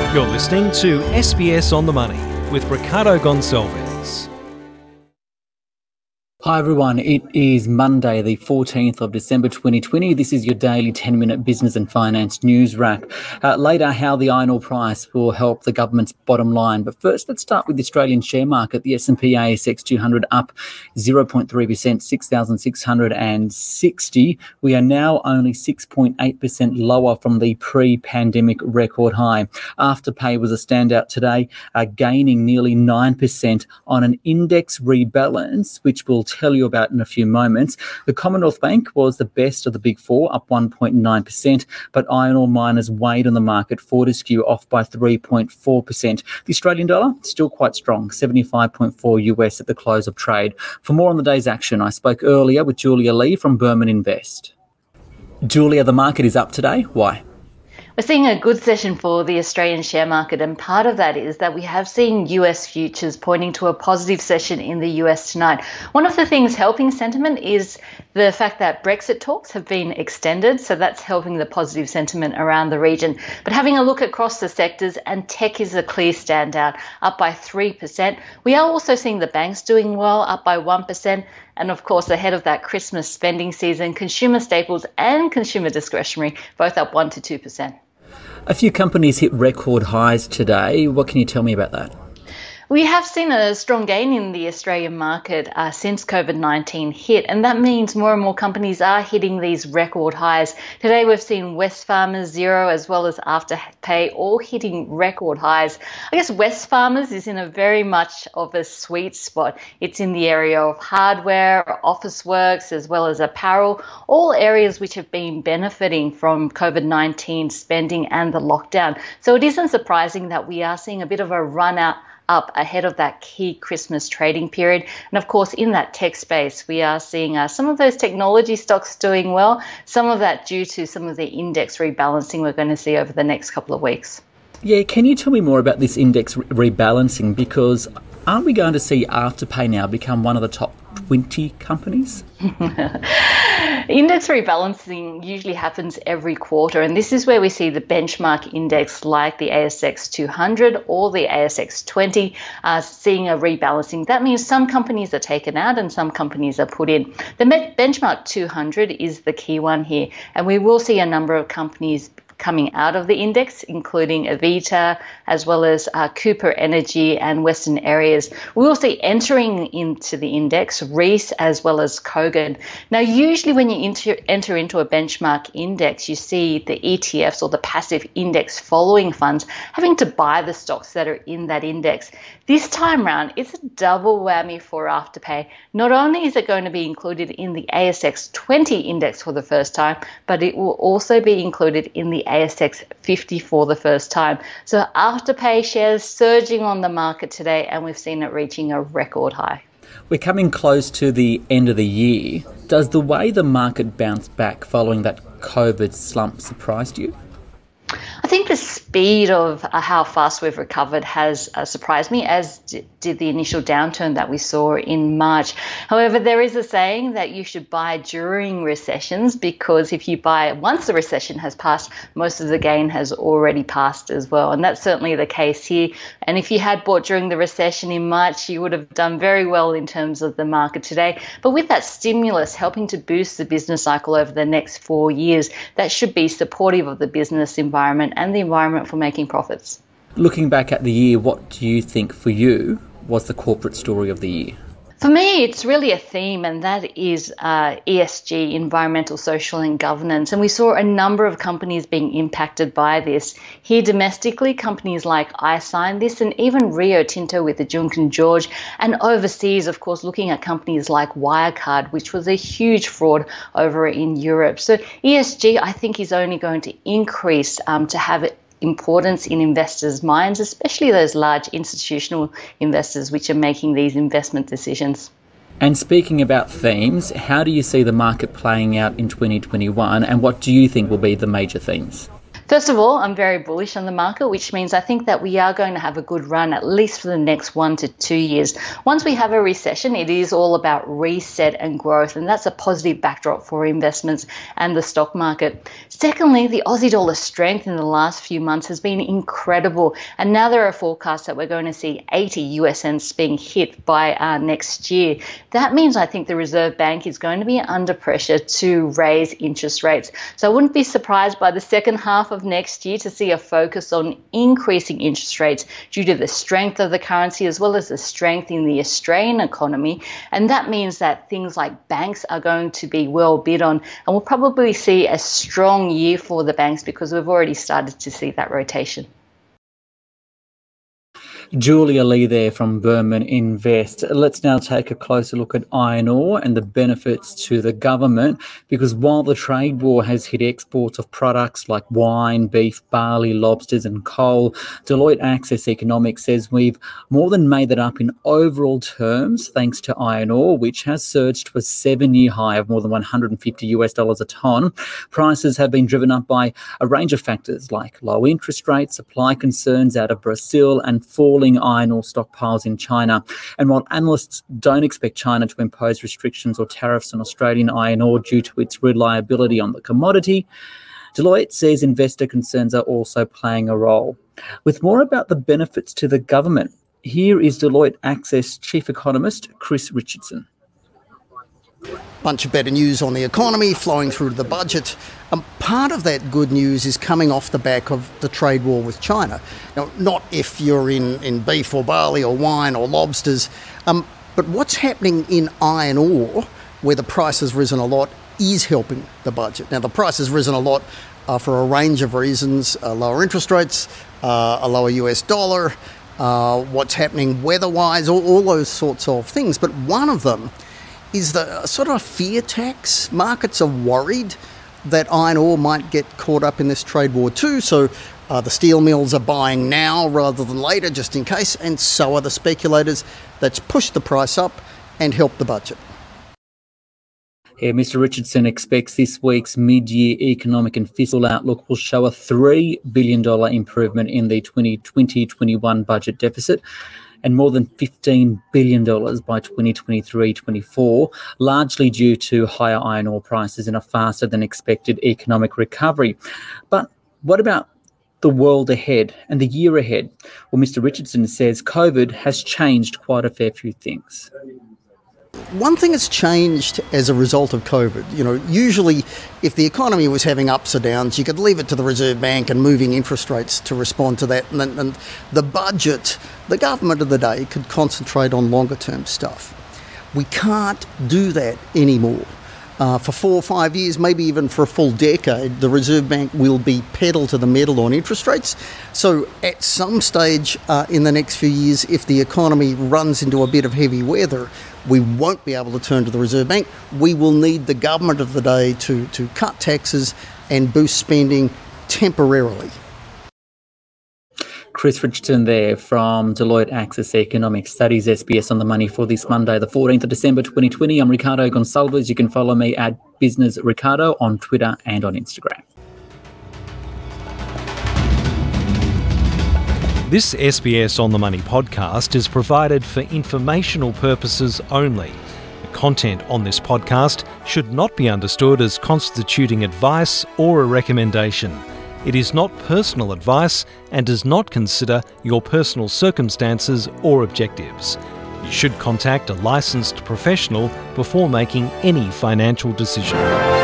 You're listening to SBS On The Money with Ricardo Gonçalves. Hi everyone, it is Monday the 14th of December 2020. This is your daily 10-minute business and finance news wrap. Later, how the iron ore price will help the government's bottom line. But first, let's start with the Australian share market. The S&P ASX 200 up 0.3%, 6,660. We are now only 6.8% lower from the pre-pandemic record high. Afterpay was a standout today, gaining nearly 9% on an index rebalance, which we'll tell you about in a few moments. The Commonwealth Bank was the best of the big four, up 1.9%, but iron ore miners weighed on the market. Fortescue off by 3.4%. The Australian dollar still quite strong, 75.4 US at the close of trade. For more on the day's action, I spoke earlier with Julia Lee from Burman Invest. Julia, the market is up today. Why? We're seeing a good session for the Australian share market, and part of that is that we have seen US futures pointing to a positive session in the US tonight. One of the things helping sentiment is the fact that Brexit talks have been extended, so that's helping the positive sentiment around the region. But having a look across the sectors, and tech is a clear standout, up by 3%. We are also seeing the banks doing well, up by 1%. And of course, ahead of that Christmas spending season, consumer staples and consumer discretionary both up 1 to 2%. A few companies hit record highs today. What can you tell me about that? We have seen a strong gain in the Australian market since COVID-19 hit, and that means more and more companies are hitting these record highs. Today we've seen Wesfarmers, Xero, as well as Afterpay all hitting record highs. I guess Wesfarmers is in a very much of a sweet spot. It's in the area of hardware, office works, as well as apparel, all areas which have been benefiting from COVID-19 spending and the lockdown. So it isn't surprising that we are seeing a bit of a run up ahead of that key Christmas trading period. And of course, in that tech space, we are seeing some of those technology stocks doing well, some of that due to some of the index rebalancing we're going to see over the next couple of weeks. Yeah, can you tell me more about this index rebalancing? Because aren't we going to see Afterpay now become one of the top 20 companies? Index rebalancing usually happens every quarter, and this is where we see the benchmark index like the ASX 200 or the ASX 20 seeing a rebalancing. That means some companies are taken out and some companies are put in. The benchmark 200 is the key one here, and we will see a number of companies coming out of the index, including Avita, as well as Cooper Energy and Western Areas. We will see entering into the index, Reece, as well as Kogan. Now, usually when you enter into a benchmark index, you see the ETFs or the passive index following funds having to buy the stocks that are in that index. This time round, it's a double whammy for Afterpay. Not only is it going to be included in the ASX 20 index for the first time, but it will also be included in the ASX 50 for the first time. So Afterpay shares surging on the market today, and we've seen it reaching a record high. We're coming close to the end of the year. Does the way the market bounced back following that COVID slump surprised you? I think the speed of how fast we've recovered has surprised me, as did the initial downturn that we saw in March. However, there is a saying that you should buy during recessions, because if you buy once the recession has passed, most of the gain has already passed as well. And that's certainly the case here. And if you had bought during the recession in March, you would have done very well in terms of the market today. But with that stimulus helping to boost the business cycle over the next 4 years, that should be supportive of the business environment and the environment for making profits. Looking back at the year, what do you think for you was the corporate story of the year? For me, it's really a theme, and that is ESG, environmental, social and governance. And we saw a number of companies being impacted by this. Here domestically, companies like iSign this, and even Rio Tinto with the Juukan Gorge. And overseas, of course, looking at companies like Wirecard, which was a huge fraud over in Europe. So ESG, I think, is only going to increase to have importance in investors' minds, especially those large institutional investors which are making these investment decisions. And speaking about themes, how do you see the market playing out in 2021, and what do you think will be the major themes? First of all, I'm very bullish on the market, which means I think that we are going to have a good run at least for the next 1 to 2 years. Once we have a recession, it is all about reset and growth, and that's a positive backdrop for investments and the stock market. Secondly, the Aussie dollar strength in the last few months has been incredible, and now there are forecasts that we're going to see 80 US cents being hit by next year. That means I think the Reserve Bank is going to be under pressure to raise interest rates. So I wouldn't be surprised by the second half of next year to see a focus on increasing interest rates due to the strength of the currency as well as the strength in the Australian economy. And that means that things like banks are going to be well bid on, and we'll probably see a strong year for the banks because we've already started to see that rotation. Julia Lee there from Berman Invest. Let's now take a closer look at iron ore and the benefits to the government, because while the trade war has hit exports of products like wine, beef, barley, lobsters and coal, Deloitte Access Economics says we've more than made that up in overall terms thanks to iron ore, which has surged to a 7-year high of more than $150 a tonne. Prices have been driven up by a range of factors like low interest rates, supply concerns out of Brazil and falling iron ore stockpiles in China. And while analysts don't expect China to impose restrictions or tariffs on Australian iron ore due to its reliability on the commodity, Deloitte says investor concerns are also playing a role. With more about the benefits to the government, here is Deloitte Access Chief Economist Chris Richardson. Bunch of better news on the economy flowing through to the budget. Part of that good news is coming off the back of the trade war with China. Now, not if you're in beef or barley or wine or lobsters, but what's happening in iron ore, where the price has risen a lot, is helping the budget. Now, the price has risen a lot for a range of reasons: lower interest rates, a lower US dollar, what's happening weather-wise, all those sorts of things. But one of them is the sort of fear tax. Markets are worried that iron ore might get caught up in this trade war too, so the steel mills are buying now rather than later just in case, and so are the speculators. That's pushed the price up and helped the budget. Yeah, Mr. Richardson expects this week's mid-year economic and fiscal outlook will show a $3 billion improvement in the 2020-21 budget deficit, and more than $15 billion by 2023-24, largely due to higher iron ore prices and a faster than expected economic recovery. But what about the world ahead and the year ahead? Well, Mr. Richardson says COVID has changed quite a fair few things. One thing that's changed as a result of COVID, usually if the economy was having ups or downs, you could leave it to the Reserve Bank and moving interest rates to respond to that. And the budget, the government of the day, could concentrate on longer term stuff. We can't do that anymore. For 4 or 5 years, maybe even for a full decade, the Reserve Bank will be pedal to the metal on interest rates. So at some stage in the next few years, if the economy runs into a bit of heavy weather, we won't be able to turn to the Reserve Bank. We will need the government of the day to cut taxes and boost spending temporarily. Chris Richardson there from Deloitte Access Economics. Studies SBS on the Money for this Monday, the 14th of December 2020. I'm Ricardo Gonçalves. You can follow me at Business Ricardo on Twitter and on Instagram. This SBS On The Money podcast is provided for informational purposes only. The content on this podcast should not be understood as constituting advice or a recommendation. It is not personal advice and does not consider your personal circumstances or objectives. You should contact a licensed professional before making any financial decision.